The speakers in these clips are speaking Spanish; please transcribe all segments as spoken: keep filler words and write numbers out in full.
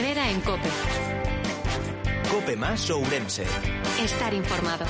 Herrera en COPE. COPE más Ourense. Estar informado.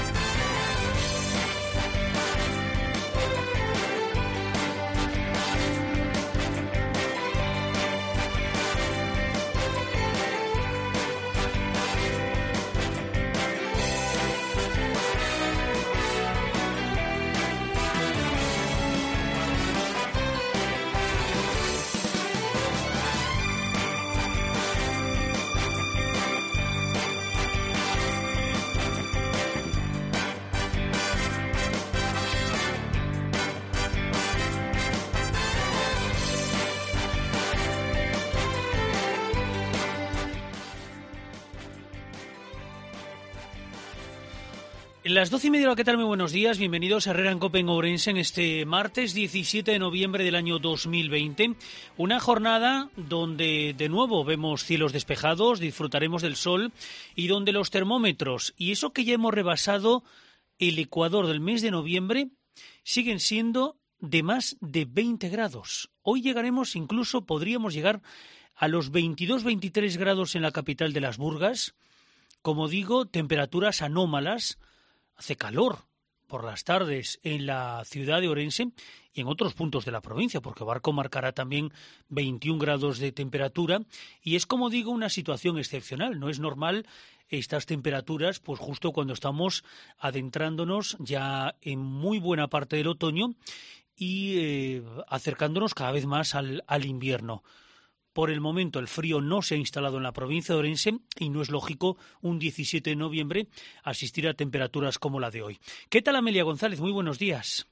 Las doce y media, ¿qué tal? Muy buenos días, bienvenidos a Herrera en COPE en Ourense en este martes diecisiete de noviembre del año dos mil veinte. Una jornada donde de nuevo vemos cielos despejados, disfrutaremos del sol y donde los termómetros, y eso que ya hemos rebasado el ecuador del mes de noviembre, siguen siendo de más de veinte grados. Hoy llegaremos, incluso podríamos llegar a los veintidós veintitrés grados en la capital de Las Burgas. Como digo, temperaturas anómalas. Hace calor por las tardes en la ciudad de Ourense y en otros puntos de la provincia, porque Barco marcará también veintiún grados de temperatura y es, como digo, una situación excepcional. No es normal estas temperaturas, pues justo cuando estamos adentrándonos ya en muy buena parte del otoño y eh, acercándonos cada vez más al, al invierno. Por el momento el frío no se ha instalado en la provincia de Ourense y no es lógico un diecisiete de noviembre asistir a temperaturas como la de hoy. ¿Qué tal, Amelia González? Muy buenos días.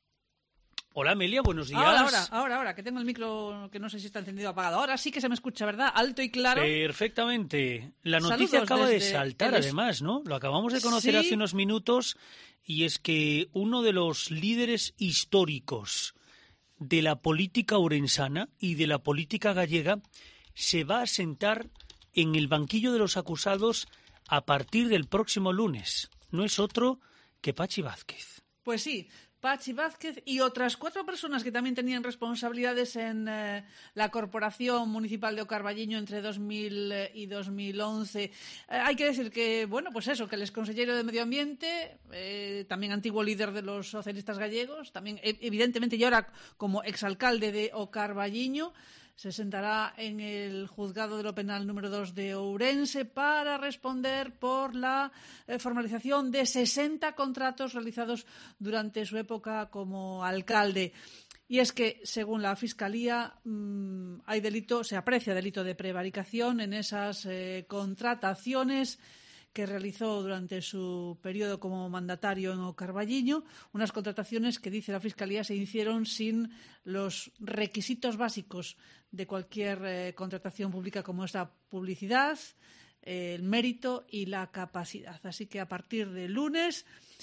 Hola, Amelia, buenos días. Ahora, ahora, ahora, ahora, que tengo el micro que no sé si está encendido o apagado. Ahora sí que se me escucha, ¿verdad? Alto y claro. Perfectamente. La noticia Saludos acaba de desde saltar, el... además, ¿no? Lo acabamos de conocer sí. hace unos minutos y es que uno de los líderes históricos de la política ourensana y de la política gallega se va a sentar en el banquillo de los acusados a partir del próximo lunes. No es otro que Pachi Vázquez. Pues sí, Pachi Vázquez y otras cuatro personas que también tenían responsabilidades en eh, la Corporación Municipal de Ocarballiño entre dos mil y dos mil once. Eh, hay que decir que, bueno, pues eso, que el exconsellero de Medio Ambiente, eh, también antiguo líder de los socialistas gallegos, también evidentemente y ahora como exalcalde de Ocarballiño, se sentará en el juzgado de lo penal número dos de Ourense para responder por la eh, formalización de sesenta contratos realizados durante su época como alcalde. Y es que, según la Fiscalía, mmm, hay delito, se aprecia delito de prevaricación en esas eh, contrataciones que realizó durante su periodo como mandatario en Ocarballiño, unas contrataciones que, dice la Fiscalía, se hicieron sin los requisitos básicos de cualquier eh, contratación pública, como es la publicidad, eh, el mérito y la capacidad. Así que a partir de lunes,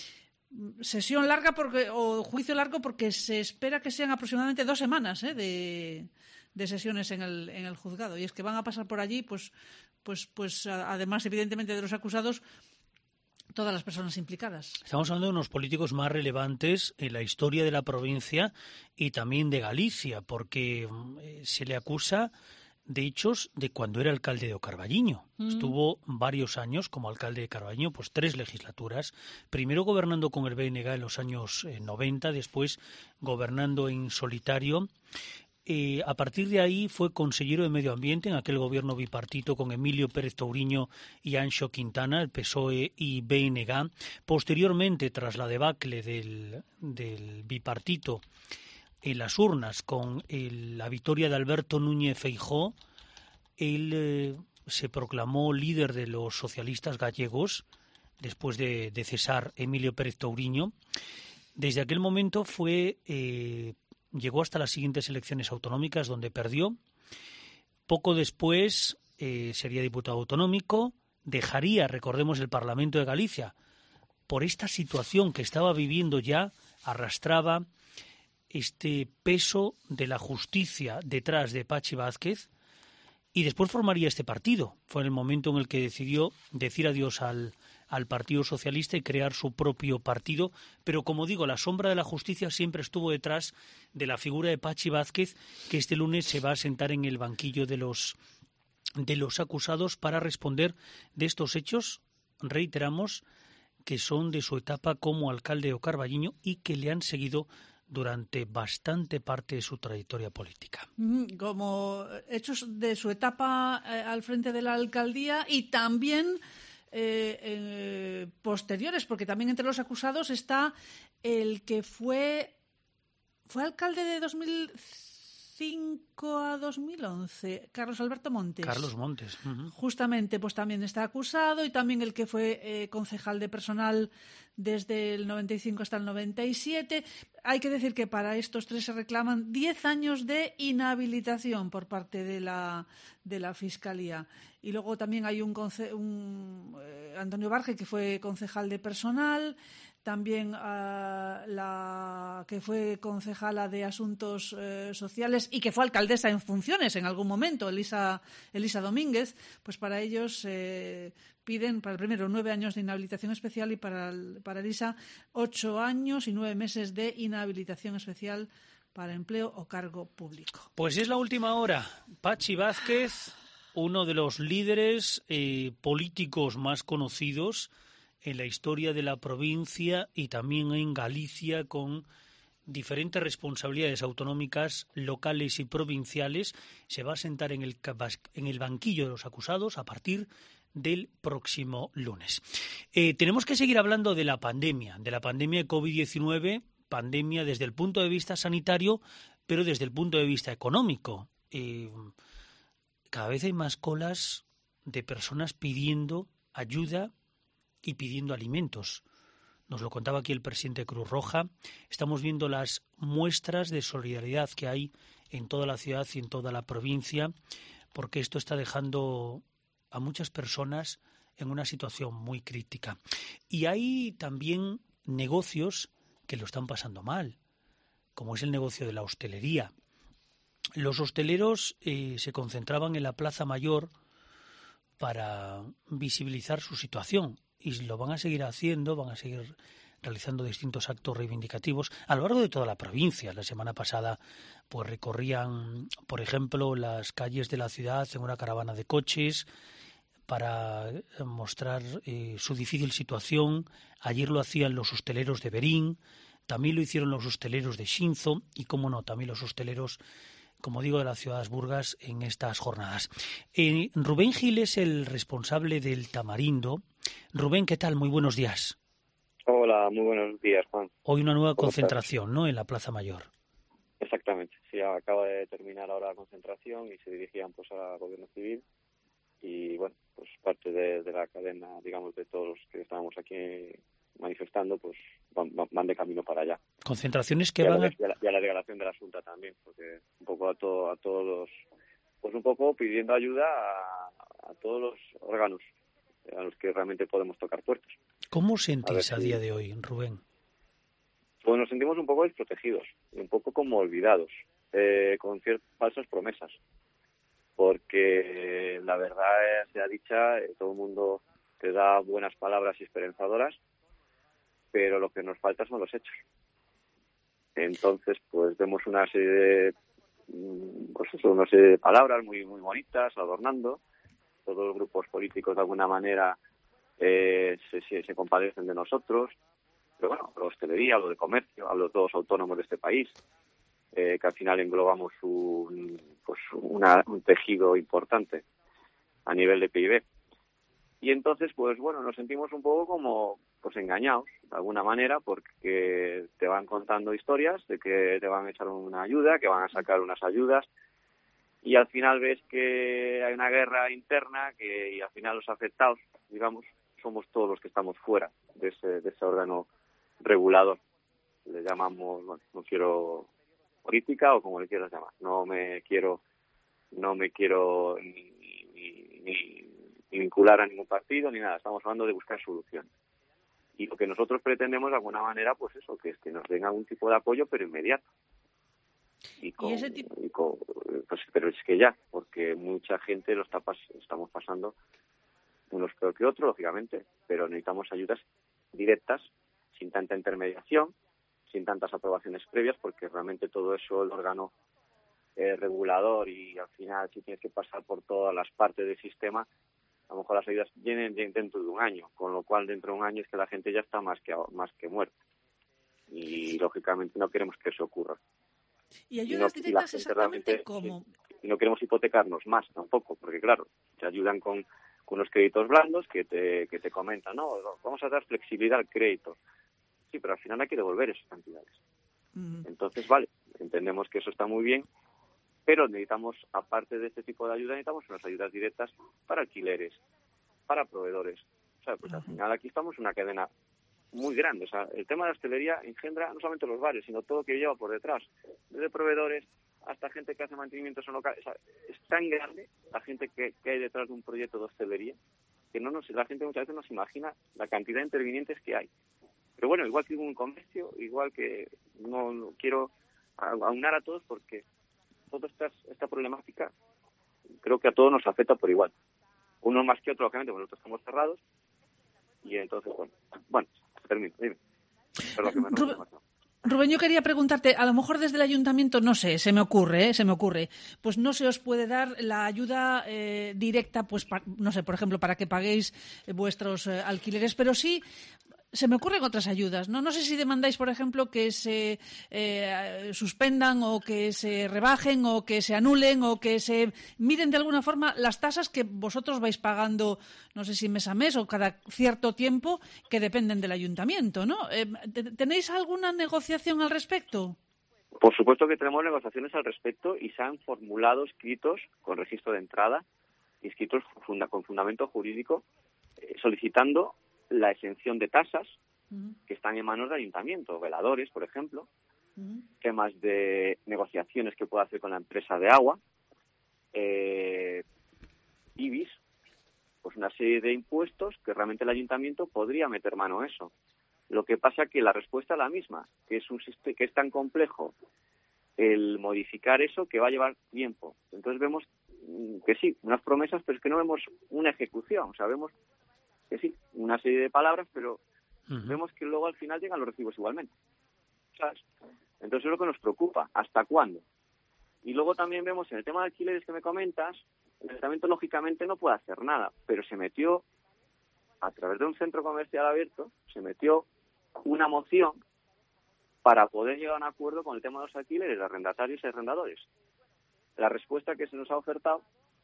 sesión larga porque, o juicio largo porque se espera que sean aproximadamente dos semanas eh, de, de sesiones en el, en el juzgado. Y es que van a pasar por allí, pues, pues, pues además, evidentemente, de los acusados, todas las personas implicadas. Estamos hablando de unos políticos más relevantes en la historia de la provincia y también de Galicia, porque eh, se le acusa de hechos de cuando era alcalde de Ocarballiño. Mm. Estuvo varios años como alcalde de Carballiño, pues tres legislaturas, primero gobernando con el B N G en los años eh, noventa, después gobernando en solitario. Eh, a partir de ahí fue consejero de Medio Ambiente en aquel gobierno bipartito con Emilio Pérez Touriño y Anxo Quintana, el P S O E y B N G. Posteriormente, tras la debacle del, del bipartito en las urnas con el, la victoria de Alberto Núñez Feijóo, él eh, se proclamó líder de los socialistas gallegos después de, de cesar Emilio Pérez Touriño. Desde aquel momento fue... Eh, Llegó hasta las siguientes elecciones autonómicas, donde perdió. Poco después eh, sería diputado autonómico. Dejaría, recordemos, el Parlamento de Galicia. Por esta situación que estaba viviendo ya, arrastraba este peso de la justicia detrás de Pachi Vázquez. Y después formaría este partido. Fue en el momento en el que decidió decir adiós al, al Partido Socialista y crear su propio partido. Pero, como digo, la sombra de la justicia siempre estuvo detrás de la figura de Pachi Vázquez, que este lunes se va a sentar en el banquillo de los de los acusados para responder de estos hechos, reiteramos, que son de su etapa como alcalde de Ocarballiño y que le han seguido durante bastante parte de su trayectoria política. Como hechos de su etapa eh, al frente de la alcaldía y también eh, eh, posteriores, porque también entre los acusados está el que fue, fue alcalde de dos mil cinco a dos mil once, Carlos Alberto Montes. Carlos Montes. Uh-huh. Justamente, pues también está acusado, y también el que fue eh, concejal de personal desde el noventa y cinco hasta el noventa y siete. Hay que decir que para estos tres se reclaman diez años de inhabilitación por parte de la, de la Fiscalía. Y luego también hay un, conce- un eh, Antonio Barge, que fue concejal de personal, también uh, la que fue concejala de Asuntos eh, Sociales y que fue alcaldesa en funciones en algún momento, Elisa, Elisa Domínguez. Pues para ellos eh, piden, para el primero, nueve años de inhabilitación especial y para, el, para Elisa ocho años y nueve meses de inhabilitación especial para empleo o cargo público. Pues es la última hora. Pachi Vázquez, uno de los líderes eh, políticos más conocidos en la historia de la provincia y también en Galicia, con diferentes responsabilidades autonómicas, locales y provinciales, se va a sentar en el, en el banquillo de los acusados a partir del próximo lunes. Eh, tenemos que seguir hablando de la pandemia, de la pandemia de covid diecinueve, pandemia desde el punto de vista sanitario, pero desde el punto de vista económico. Eh, cada vez hay más colas de personas pidiendo ayuda y pidiendo alimentos. Nos lo contaba aquí el presidente de Cruz Roja. Estamos viendo las muestras de solidaridad que hay en toda la ciudad y en toda la provincia, porque esto está dejando a muchas personas en una situación muy crítica. Y hay también negocios que lo están pasando mal, como es el negocio de la hostelería. Los hosteleros eh, se concentraban en la Plaza Mayor para visibilizar su situación, y lo van a seguir haciendo, van a seguir realizando distintos actos reivindicativos a lo largo de toda la provincia. La semana pasada pues recorrían, por ejemplo, las calles de la ciudad en una caravana de coches para mostrar eh, su difícil situación. Ayer lo hacían los hosteleros de Berín, también lo hicieron los hosteleros de Xinzo y, cómo no, también los hosteleros, como digo, de la ciudad de As Burgas en estas jornadas. Eh, Rubén Gil es el responsable del Tamarindo. Rubén, ¿qué tal? Muy buenos días. Hola, muy buenos días, Juan. Hoy una nueva concentración, ¿no?, en la Plaza Mayor. Exactamente, sí, acaba de terminar ahora la concentración y se dirigían pues al Gobierno Civil y, bueno, pues parte de, de la cadena, digamos, de todos los que estábamos aquí manifestando, pues van, van de camino para allá. Concentraciones que y van a... a... Y a, la, y a la delegación de la Junta también, porque un poco a, todo, a todos los... Pues un poco pidiendo ayuda a, a todos los órganos a los que realmente podemos tocar puertas. ¿Cómo sentís a, a si... día de hoy, Rubén? Pues nos sentimos un poco desprotegidos y un poco como olvidados, eh, con ciertas falsas promesas, porque la verdad eh, sea dicha, eh, todo el mundo te da buenas palabras y esperanzadoras, pero lo que nos falta son los hechos. Entonces, pues vemos una serie de, pues eso, una serie de palabras muy muy bonitas, adornando. Todos los grupos políticos de alguna manera eh, se, se, se compadecen de nosotros. Pero bueno, hablo de hostelería, hablo de comercio, hablo de todos los autónomos de este país, eh, que al final englobamos un, pues una, un tejido importante a nivel de P I B. Y entonces, pues bueno, nos sentimos un poco como pues engañados, de alguna manera, porque te van contando historias de que te van a echar una ayuda, que van a sacar unas ayudas, y al final ves que hay una guerra interna que y al final los afectados, digamos, somos todos los que estamos fuera de ese, de ese órgano regulador. Le llamamos, bueno, no quiero política o como le quieras llamar, no me quiero no me quiero ni, ni, ni, ni vincular a ningún partido ni nada, estamos hablando de buscar soluciones. Y lo que nosotros pretendemos de alguna manera, pues eso, que es que nos den algún tipo de apoyo, pero inmediato. Y, con, ¿Y ese tipo? Y con, pues, pero es que ya, porque mucha gente lo está pas, estamos pasando, unos peor que otros, lógicamente, pero necesitamos ayudas directas, sin tanta intermediación, sin tantas aprobaciones previas, porque realmente todo eso el órgano eh, regulador y al final si tienes que pasar por todas las partes del sistema, a lo mejor las ayudas vienen dentro de un año, con lo cual dentro de un año es que la gente ya está más que más que muerta. Y lógicamente no queremos que eso ocurra. ¿Y ayudas y no, directas y exactamente cómo? Y no queremos hipotecarnos más tampoco, porque claro, te ayudan con, con unos créditos blandos que te, que te comentan, no, vamos a dar flexibilidad al crédito. Sí, pero al final hay que devolver esas cantidades. Uh-huh. Entonces, vale, entendemos que eso está muy bien, pero necesitamos, aparte de este tipo de ayuda, necesitamos unas ayudas directas para alquileres, para proveedores. O sea, pues uh-huh. al final aquí estamos en una cadena muy grande. O sea, el tema de la hostelería engendra no solamente los bares, sino todo lo que lleva por detrás, desde proveedores hasta gente que hace mantenimientos en locales. O sea, es tan grande la gente que, que hay detrás de un proyecto de hostelería que no nos, la gente muchas veces no se imagina la cantidad de intervinientes que hay. Pero bueno, igual que un comercio, igual que no, no quiero aunar a todos porque toda esta, esta problemática creo que a todos nos afecta por igual. Uno más que otro, lógicamente, porque nosotros estamos cerrados y entonces, bueno, bueno, termino, dime. Perdón, que me Rubén, Rubén, yo quería preguntarte, a lo mejor desde el ayuntamiento, no sé, se me ocurre, ¿eh? se me ocurre, pues no se os puede dar la ayuda eh, directa, pues pa, no sé, por ejemplo, para que paguéis eh, vuestros eh, alquileres, pero sí se me ocurren otras ayudas, ¿no? No sé si demandáis, por ejemplo, que se eh, suspendan o que se rebajen o que se anulen o que se miren de alguna forma las tasas que vosotros vais pagando, no sé si mes a mes o cada cierto tiempo, que dependen del ayuntamiento, ¿no? Eh, ¿Tenéis alguna negociación al respecto? Por supuesto que tenemos negociaciones al respecto y se han formulado escritos con registro de entrada, escritos funda, con fundamento jurídico, eh, solicitando la exención de tasas uh-huh. que están en manos del ayuntamiento, veladores, por ejemplo, uh-huh. temas de negociaciones que pueda hacer con la empresa de agua, eh, I B I S, pues una serie de impuestos que realmente el ayuntamiento podría meter mano a eso. Lo que pasa que la respuesta es la misma, que es un sistema que es tan complejo el modificar eso que va a llevar tiempo. Entonces vemos que sí, unas promesas, pero es que no vemos una ejecución, o sea, vemos que sí, una serie de palabras, pero uh-huh. vemos que luego al final llegan los recibos igualmente, ¿sabes? Entonces es lo que nos preocupa, ¿hasta cuándo? Y luego también vemos en el tema de alquileres que me comentas, el ayuntamiento lógicamente no puede hacer nada, pero se metió, a través de un centro comercial abierto, se metió una moción para poder llegar a un acuerdo con el tema de los alquileres, de arrendatarios y arrendadores. La respuesta que se nos ha ofertado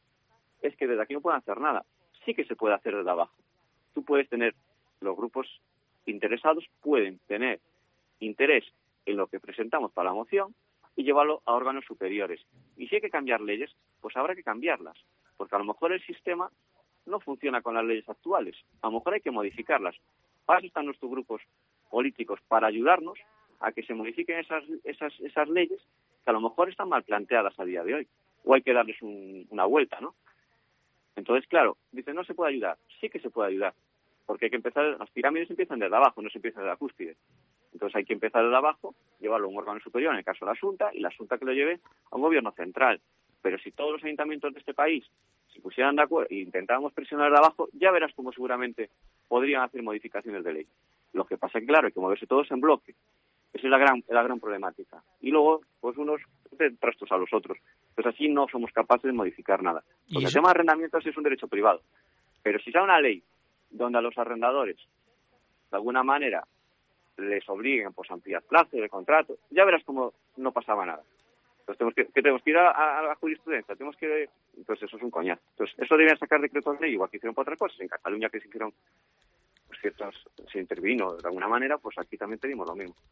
es que desde aquí no pueden hacer nada, sí que se puede hacer desde abajo. Tú puedes tener, los grupos interesados pueden tener interés en lo que presentamos para la moción y llevarlo a órganos superiores. Y si hay que cambiar leyes, pues habrá que cambiarlas, porque a lo mejor el sistema no funciona con las leyes actuales, a lo mejor hay que modificarlas. Para eso están nuestros grupos políticos, para ayudarnos a que se modifiquen esas, esas, esas leyes que a lo mejor están mal planteadas a día de hoy, o hay que darles un, una vuelta, ¿no? Entonces, claro, dicen, no se puede ayudar. Sí que se puede ayudar, porque hay que empezar, las pirámides empiezan desde abajo, no se empieza desde la cúspide. Entonces hay que empezar desde abajo, llevarlo a un órgano superior, en el caso de la Xunta, y la Xunta que lo lleve a un gobierno central. Pero si todos los ayuntamientos de este país se pusieran de acuerdo e intentábamos presionar de abajo, ya verás cómo seguramente podrían hacer modificaciones de ley. Lo que pasa es que, claro, hay que moverse todos en bloque. Esa es la gran, la gran problemática. Y luego, pues unos trastos a los otros. Pues así no somos capaces de modificar nada. Porque el tema de arrendamientos es un derecho privado. Pero si sale una ley donde a los arrendadores, de alguna manera, les obliguen pues, a ampliar plazos de contrato, ya verás cómo no pasaba nada. Entonces tenemos que, que tenemos que ir a, a la jurisprudencia, tenemos que... Entonces eso es un coñazo. Entonces eso debían sacar decretos de ley, igual que hicieron para otras cosas. En Cataluña que se hicieron, pues ciertas, se intervino de alguna manera, pues aquí también pedimos lo mismo.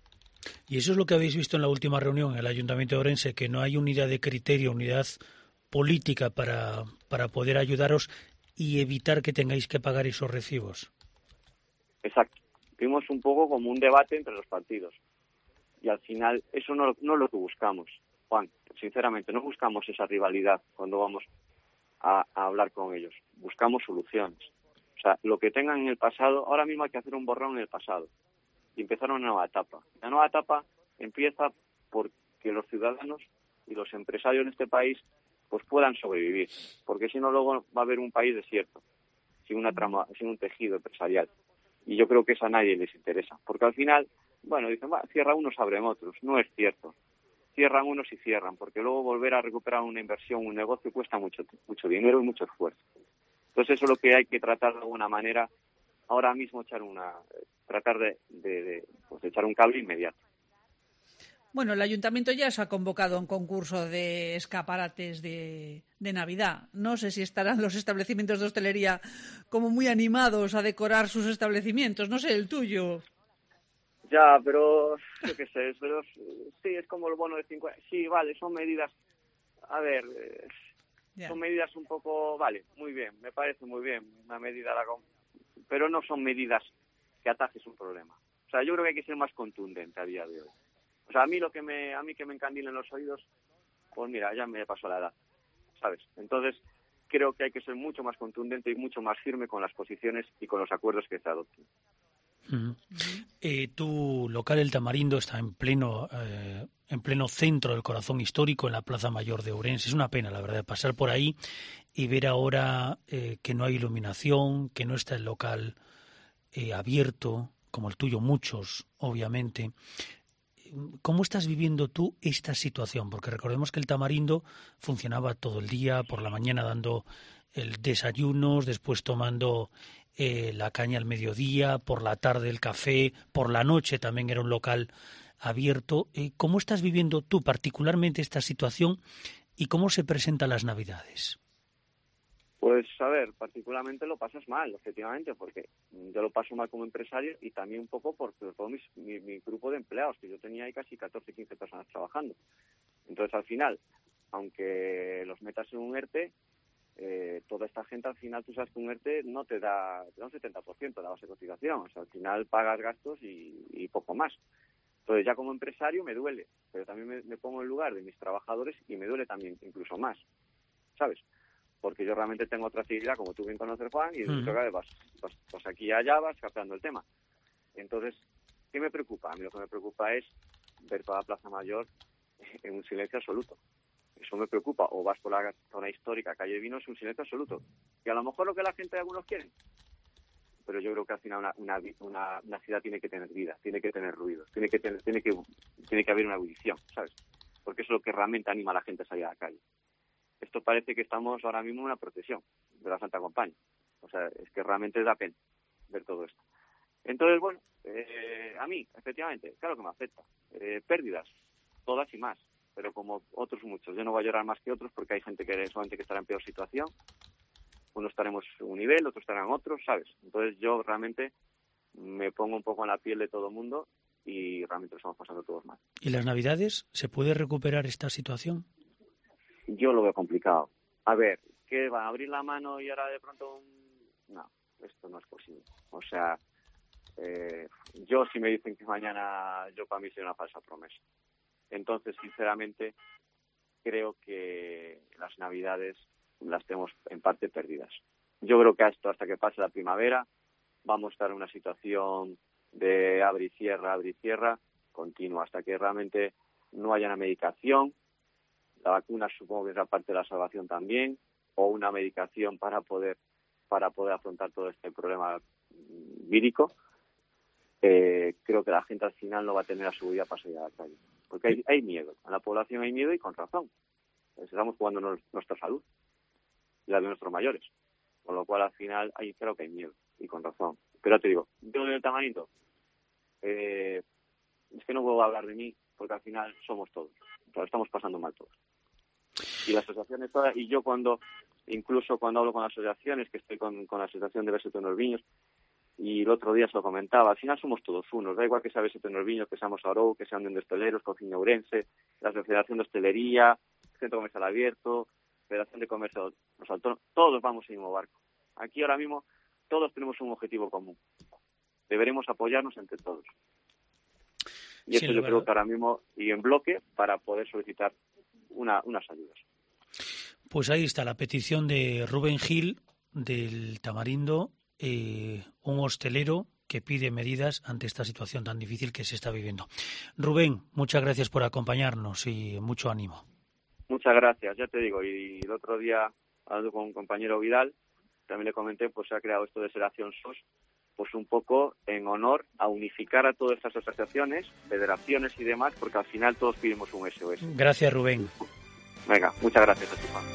Y eso es lo que habéis visto en la última reunión en el Ayuntamiento de Orense, que no hay unidad de criterio, unidad política para, para poder ayudaros y evitar que tengáis que pagar esos recibos. Exacto. Vimos un poco como un debate entre los partidos. Y al final eso no, no es lo que buscamos, Juan. Sinceramente, no buscamos esa rivalidad cuando vamos a, a hablar con ellos. Buscamos soluciones. O sea, lo que tengan en el pasado, ahora mismo hay que hacer un borrón en el pasado y empezar una nueva etapa. La nueva etapa empieza porque los ciudadanos y los empresarios de este país pues puedan sobrevivir, porque si no luego va a haber un país desierto, sin una trama, sin un tejido empresarial. Y yo creo que eso a nadie les interesa, porque al final, bueno, dicen, va, cierra unos, abren otros. No es cierto. cierran unos y cierran, porque luego volver a recuperar una inversión, un negocio, cuesta mucho, mucho dinero y mucho esfuerzo. Entonces eso es lo que hay que tratar de alguna manera, ahora mismo echar una, tratar de, de, de, pues de echar un cable inmediato. Bueno, el Ayuntamiento ya se ha convocado un concurso de escaparates de, de Navidad. No sé si estarán los establecimientos de hostelería como muy animados a decorar sus establecimientos. No sé, el tuyo. Ya, pero yo qué sé, pero sí, es como el bono de cincuenta. Sí, vale, son medidas, a ver, eh, son medidas un poco, vale, muy bien, me parece muy bien, una medida, la, pero no son medidas que atajes un problema. O sea, yo creo que hay que ser más contundente a día de hoy. O sea, a mí lo que me, a mí que me encandilen los oídos, pues mira, ya me pasó la edad, ¿sabes? Entonces, creo que hay que ser mucho más contundente y mucho más firme con las posiciones y con los acuerdos que se adopten. Uh-huh. Eh, tu local El Tamarindo está en pleno eh, en pleno centro del corazón histórico, en la Plaza Mayor de Ourense. Es una pena, la verdad, pasar por ahí y ver ahora eh, que no hay iluminación, que no está el local eh, abierto, como el tuyo, muchos, obviamente. ¿Cómo estás viviendo tú esta situación? Porque recordemos que El Tamarindo funcionaba todo el día, por la mañana dando el desayunos, después tomando eh, la caña al mediodía, por la tarde el café, por la noche también era un local abierto. Eh, ¿Cómo estás viviendo tú particularmente esta situación y cómo se presentan las Navidades? Pues, a ver, particularmente lo pasas mal, efectivamente, porque yo lo paso mal como empresario y también un poco por todo mis, mi, mi grupo de empleados, que yo tenía ahí casi catorce, quince personas trabajando. Entonces, al final, aunque los metas en un ERTE, eh, toda esta gente, al final, tú sabes que un ERTE no te da, te da un setenta por ciento de la base de cotización. O sea, al final pagas gastos y, y poco más. Entonces, ya como empresario me duele, pero también me, me pongo en lugar de mis trabajadores y me duele también incluso más, ¿sabes? Porque yo realmente tengo otra actividad, como tú bien conoces, Juan, y uh-huh. vas, vas, vas aquí y allá, vas captando el tema. Entonces, ¿qué me preocupa? A mí lo que me preocupa es ver toda la Plaza Mayor en un silencio absoluto. Eso me preocupa. O vas por la zona histórica, calle Vino, es un silencio absoluto. Y a lo mejor lo que la gente, algunos quieren. Pero yo creo que al final una, una, una, una ciudad tiene que tener vida, tiene que tener ruido, tiene que, tener, tiene que, tiene que haber una ebullición, ¿sabes? Porque eso es lo que realmente anima a la gente a salir a la calle. Esto parece que estamos ahora mismo en una procesión de la Santa Compañía. O sea, es que realmente da pena ver todo esto. Entonces, bueno, eh, a mí, efectivamente, claro que me afecta. Eh, pérdidas, todas y más, pero como otros muchos. Yo no voy a llorar más que otros porque hay gente que solamente que estará en peor situación. Unos estaremos en un nivel, otros estarán en otros, ¿sabes? Entonces yo realmente me pongo un poco en la piel de todo el mundo y realmente lo estamos pasando todos mal. ¿Y las Navidades? ¿Se puede recuperar esta situación? Yo lo veo complicado. A ver, ¿qué va? ¿A abrir la mano y ahora de pronto...? No, esto no es posible. O sea, eh, yo si me dicen que mañana, yo para mí sería una falsa promesa. Entonces, sinceramente, creo que las Navidades las tenemos en parte perdidas. Yo creo que hasta, hasta que pase la primavera vamos a estar en una situación de abre y cierra, abre y cierra, continua, hasta que realmente no haya una medicación. La vacuna supongo que es la parte de la salvación también, o una medicación para poder para poder afrontar todo este problema vírico. Eh, creo que la gente al final no va a tener la seguridad para salir a la calle. Porque hay, hay miedo, a la población hay miedo y con razón. Estamos jugando nos, nuestra salud y la de nuestros mayores. Con lo cual al final hay, creo que hay miedo y con razón. Pero te digo, yo en el Tamarindo, eh, es que no puedo hablar de mí porque al final somos todos. Lo estamos pasando mal todos. Y las asociaciones todas, y yo cuando, incluso cuando hablo con las asociaciones, que estoy con, con la asociación de Beseto Norviños, y el otro día se lo comentaba, al final somos todos unos, da igual que sea Beseto Norviños, que seamos Arou, que sean de Hosteleros, Cocina Ourense, la Federación de Hostelería, Centro Comercial Abierto, Federación de Comercio, los autónomos, todos vamos en el mismo barco. Aquí ahora mismo todos tenemos un objetivo común. Deberemos apoyarnos entre todos. Y eso sí, yo creo que ahora mismo, y en bloque, para poder solicitar una, unas ayudas. Pues ahí está la petición de Rubén Gil, del Tamarindo, eh, un hostelero que pide medidas ante esta situación tan difícil que se está viviendo. Rubén, muchas gracias por acompañarnos y mucho ánimo. Muchas gracias, ya te digo, y el otro día, hablando con un compañero Vidal, también le comenté, pues se ha creado esto de Sedación S O S, pues un poco en honor a unificar a todas estas asociaciones, federaciones y demás, porque al final todos pidimos un S O S. Gracias, Rubén. Venga, muchas gracias a ti, Juan.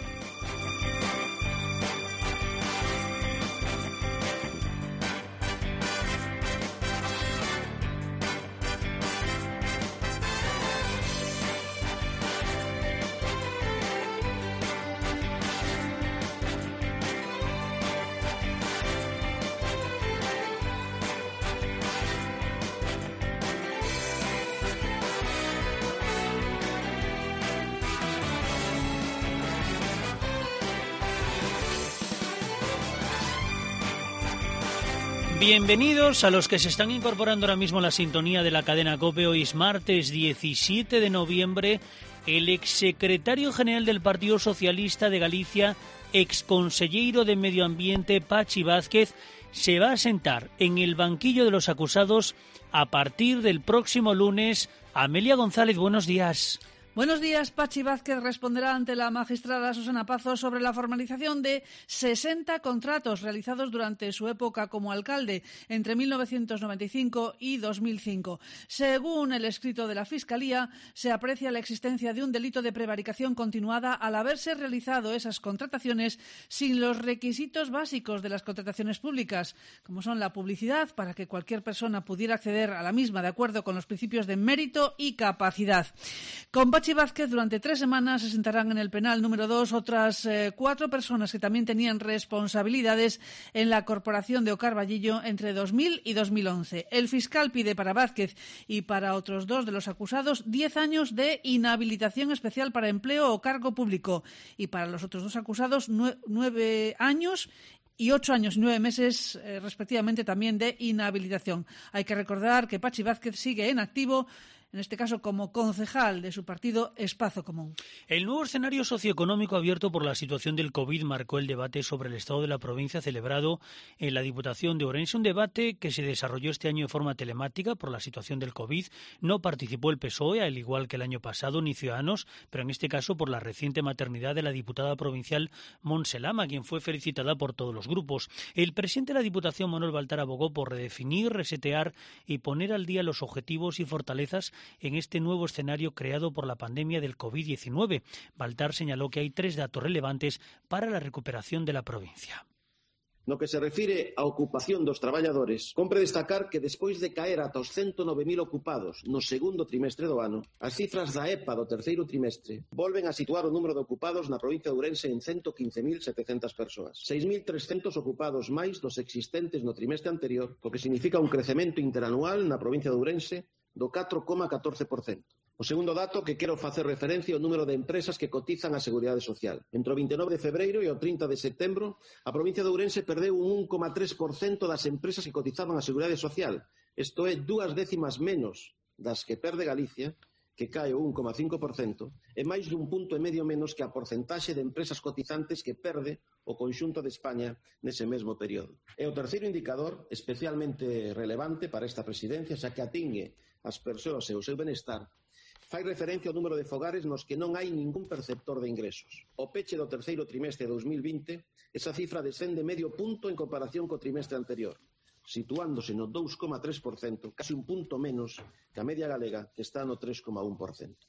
Bienvenidos a los que se están incorporando ahora mismo a la sintonía de la cadena COPE. Hoy es martes diecisiete de noviembre. El exsecretario general del Partido Socialista de Galicia, exconsellero de Medio Ambiente, Pachi Vázquez, se va a sentar en el banquillo de los acusados a partir del próximo lunes. Amelia González, buenos días. Buenos días. Pachi Vázquez responderá ante la magistrada Susana Pazo sobre la formalización de sesenta contratos realizados durante su época como alcalde entre mil novecientos noventa y cinco y dos mil cinco. Según el escrito de la Fiscalía, se aprecia la existencia de un delito de prevaricación continuada al haberse realizado esas contrataciones sin los requisitos básicos de las contrataciones públicas, como son la publicidad, para que cualquier persona pudiera acceder a la misma de acuerdo con los principios de mérito y capacidad. Con Pachi Vázquez durante tres semanas se sentarán en el penal número dos otras eh, cuatro personas que también tenían responsabilidades en la corporación de O Carballillo entre dos mil y dos mil once. El fiscal pide para Vázquez y para otros dos de los acusados diez años de inhabilitación especial para empleo o cargo público y para los otros dos acusados nueve años y ocho años y nueve meses, eh, respectivamente, también de inhabilitación. Hay que recordar que Pachi Vázquez sigue en activo, en este caso como concejal de su partido Espazo Común. El nuevo escenario socioeconómico abierto por la situación del COVID marcó el debate sobre el estado de la provincia celebrado en la Diputación de Ourense, un debate que se desarrolló este año de forma telemática por la situación del COVID. No participó el P S O E, al igual que el año pasado, ni Ciudadanos, pero en este caso por la reciente maternidad de la diputada provincial Montse Lama, quien fue felicitada por todos los grupos. El presidente de la Diputación, Manuel Baltar, abogó por redefinir, resetear y poner al día los objetivos y fortalezas en este nuevo escenario creado por la pandemia del COVID diecinueve. Baltar señaló que hay tres datos relevantes para la recuperación de la provincia. No que se refire á ocupación dos traballadores, compre destacar que despois de caer ata os ciento nove mil ocupados no segundo trimestre do ano, as cifras da E P A do terceiro trimestre volven a situar o número de ocupados na provincia de Ourense en ciento quince mil setecentas persoas, seis mil trescentos ocupados máis dos existentes no trimestre anterior, o que significa un crecemento interanual na provincia de Ourense do catro coma catorce por cento. O segundo dato que quero facer referencia ao número de empresas que cotizan á Seguridade Social. Entre o vinte e nove de febreiro e o trinta de setembro, a provincia de Ourense perdeu un un coma tres por cento das empresas que cotizaban á Seguridade Social. Isto é dúas décimas menos das que perde Galicia, que cae o un coma cinco por cento, e máis dun punto e medio menos que a porcentaxe de empresas cotizantes que perde o conxunto de España nese mesmo período. É o terceiro indicador especialmente relevante para esta presidencia, xa que atingue as persoas e o seu benestar, fai referencia ao número de fogares nos que non hai ningún perceptor de ingresos. O peche do terceiro trimestre de dos mil vinte, esa cifra descende medio punto en comparación co trimestre anterior, situándose no dous coma tres por cento, casi un punto menos que a media galega, que está no tres coma un por cento.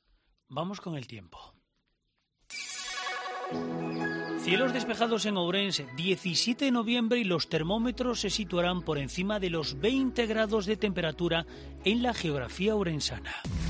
Vamos con el tiempo. Cielos despejados en Ourense, diecisiete de noviembre, y los termómetros se situarán por encima de los veinte grados de temperatura en la geografía ourensana.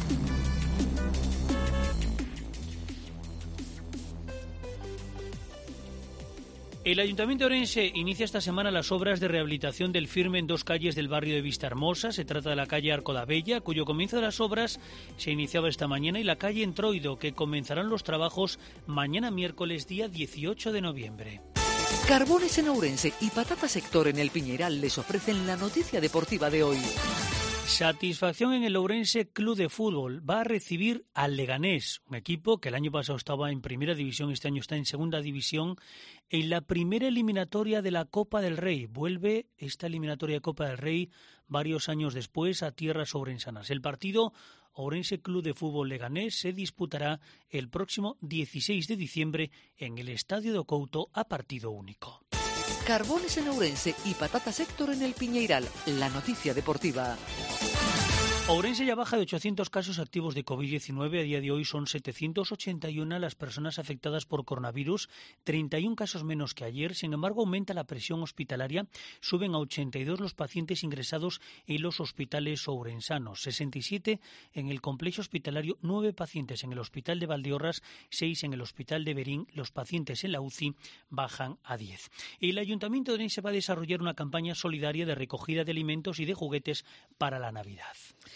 El Ayuntamiento de Ourense inicia esta semana las obras de rehabilitación del firme en dos calles del barrio de Vistahermosa. Se trata de la calle Arco da Bella, cuyo comienzo de las obras se iniciaba esta mañana, y la calle Entroido, que comenzarán los trabajos mañana miércoles día dieciocho de noviembre. Carbones en Ourense y Patata Sector en el Piñeral les ofrecen la noticia deportiva de hoy. Satisfacción en el Ourense Club de Fútbol. Va a recibir al Leganés, un equipo que el año pasado estaba en primera división, este año está en segunda división, en la primera eliminatoria de la Copa del Rey. Vuelve esta eliminatoria de Copa del Rey varios años después a tierras ourensanas. El partido Ourense Club de Fútbol Leganés se disputará el próximo dieciséis de diciembre en el Estadio do Couto a partido único. Carbones en Ourense y Patatas Héctor en el Piñeiral. La noticia deportiva. Ourense ya baja de ochocientos casos activos de COVID diecinueve. A día de hoy son setecientos ochenta y uno las personas afectadas por coronavirus, treinta y uno casos menos que ayer. Sin embargo, aumenta la presión hospitalaria. Suben a ochenta y dos los pacientes ingresados en los hospitales ourensanos. sesenta y siete en el complejo hospitalario, nueve pacientes en el hospital de Valdeorras, seis en el hospital de Berín. Los pacientes en la U C I bajan a diez. El Ayuntamiento de Ourense va a desarrollar una campaña solidaria de recogida de alimentos y de juguetes para la Navidad.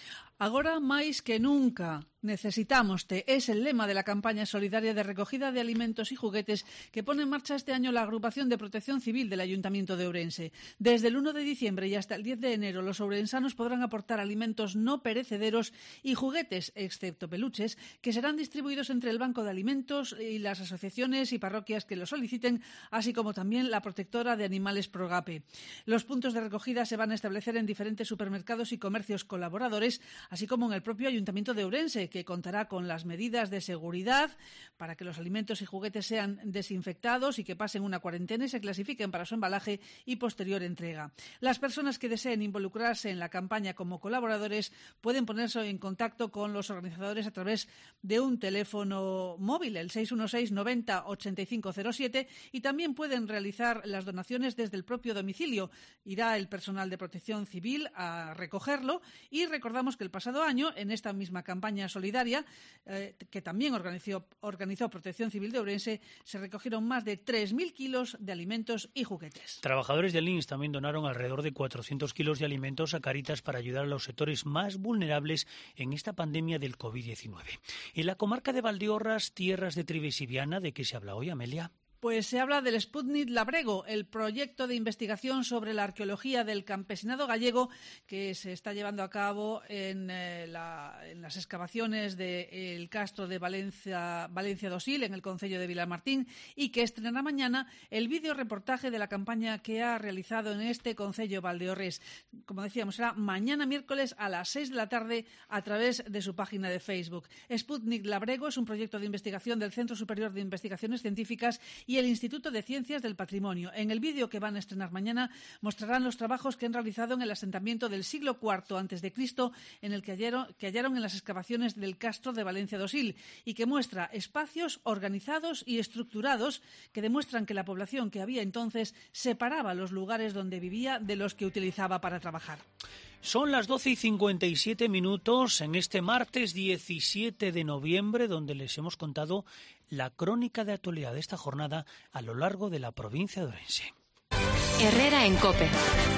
Agora máis que nunca necesitámoste. Es el lema de la campaña solidaria de recogida de alimentos y juguetes que pone en marcha este año la Agrupación de Protección Civil del Ayuntamiento de Ourense. Desde el uno de diciembre y hasta el diez de enero, los ourensanos podrán aportar alimentos no perecederos y juguetes, excepto peluches, que serán distribuidos entre el Banco de Alimentos y las asociaciones y parroquias que lo soliciten, así como también la protectora de animales Progape. Los puntos de recogida se van a establecer en diferentes supermercados y comercios colaboradores, así como en el propio Ayuntamiento de Ourense, que contará con las medidas de seguridad para que los alimentos y juguetes sean desinfectados y que pasen una cuarentena y se clasifiquen para su embalaje y posterior entrega. Las personas que deseen involucrarse en la campaña como colaboradores pueden ponerse en contacto con los organizadores a través de un teléfono móvil, el seis uno seis noventa ochenta y cinco cero siete, y también pueden realizar las donaciones desde el propio domicilio. Irá el personal de Protección Civil a recogerlo, y recordamos que el pasado año, en esta misma campaña solidaria, eh, que también organizó, organizó Protección Civil de Ourense, se recogieron más de tres mil kilos de alimentos y juguetes. Trabajadores del I N S también donaron alrededor de cuatrocientos kilos de alimentos a Cáritas para ayudar a los sectores más vulnerables en esta pandemia del COVID diecinueve. En la comarca de Valdeorras, tierras de Trives y Viana, ¿de qué se habla hoy, Amelia? Pues se habla del Sputnik Labrego, el proyecto de investigación sobre la arqueología del campesinado gallego que se está llevando a cabo en, eh, la, en las excavaciones del castro de Valencia, Valencia do Sil, en el concello de Vilamartín, y que estrenará mañana el vídeo reportaje de la campaña que ha realizado en este concello Valdeorres. Como decíamos, será mañana miércoles a las seis de la tarde a través de su página de Facebook. Sputnik Labrego es un proyecto de investigación del Centro Superior de Investigaciones Científicas y el Instituto de Ciencias del Patrimonio. En el vídeo que van a estrenar mañana mostrarán los trabajos que han realizado en el asentamiento del siglo cuarto antes de Cristo, en el que hallaron, que hallaron en las excavaciones del castro de Valencia do Sil, y que muestra espacios organizados y estructurados que demuestran que la población que había entonces separaba los lugares donde vivía de los que utilizaba para trabajar. Son las doce y cincuenta y siete minutos en este martes diecisiete de noviembre, donde les hemos contado la crónica de actualidad de esta jornada a lo largo de la provincia de Ourense. Herrera en COPE.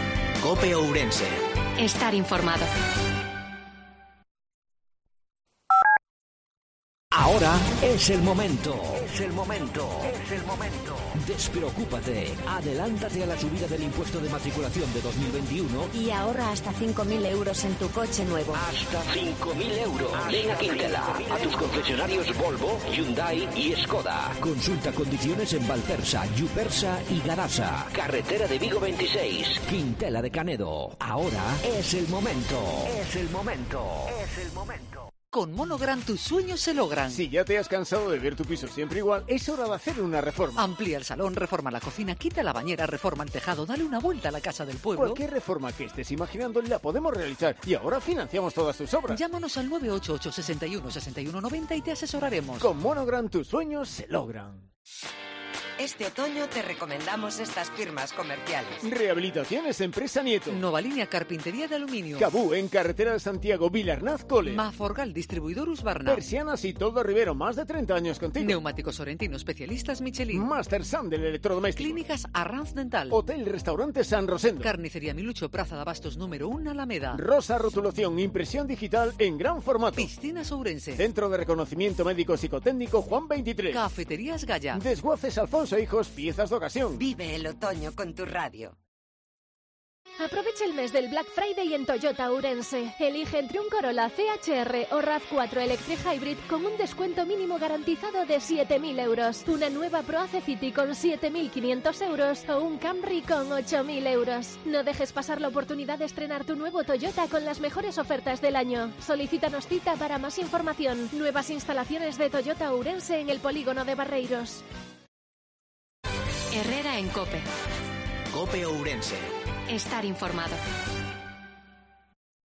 COPE Ourense. Estar informado. Ahora es el momento, es el momento, es el momento. Despreocúpate, adelántate a la subida del impuesto de matriculación de dos mil veintiuno y ahorra hasta cinco mil euros en tu coche nuevo. Hasta cinco mil euros. Ven a Quintela, a tus concesionarios Volvo, Hyundai y Skoda. Consulta condiciones en Valpersa, Yupersa y Garasa. Carretera de Vigo veintiséis, Quintela de Canedo. Ahora es el momento, es el momento, es el momento. Con Monogran tus sueños se logran. Si ya te has cansado de ver tu piso siempre igual, es hora de hacer una reforma. Amplía el salón, reforma la cocina, quita la bañera, reforma el tejado, dale una vuelta a la casa del pueblo. Cualquier reforma que estés imaginando la podemos realizar y ahora financiamos todas tus obras. Llámanos al nueve ocho ocho, seis uno, seis uno nueve cero y te asesoraremos. Con Monogran tus sueños se logran. Este otoño te recomendamos estas firmas comerciales. Rehabilitaciones Empresa Nieto. Nova Línea Carpintería de Aluminio. Cabú en Carretera de Santiago, Vilarnaz, Cole. Maforgal Distribuidor Husqvarna. Persianas y Toldo Rivero, más de treinta años contigo. Neumáticos Sorrentino, especialistas Michelin. Master Sam del electrodoméstico. Clínicas Arranz Dental. Hotel Restaurante San Rosendo. Carnicería Milucho, Plaza de Abastos número uno, Alameda. Rosa Rotulación, impresión digital en gran formato. Piscinas Ourense. Centro de Reconocimiento Médico Psicotécnico Juan veintitrés. Cafeterías Gaya. Desguaces Alfonso Hijos, piezas de ocasión. Vive el otoño con tu radio. Aprovecha el mes del Black Friday en Toyota Ourense. Elige entre un Corolla C H R o RAV cuatro Electric Hybrid con un descuento mínimo garantizado de siete mil euros. Una nueva Proace City con siete mil quinientos euros o un Camry con ocho mil euros. No dejes pasar la oportunidad de estrenar tu nuevo Toyota con las mejores ofertas del año. Solicítanos cita para más información. Nuevas instalaciones de Toyota Ourense en el polígono de Barreiros. Herrera en COPE. Cope Ourense. Estar informado.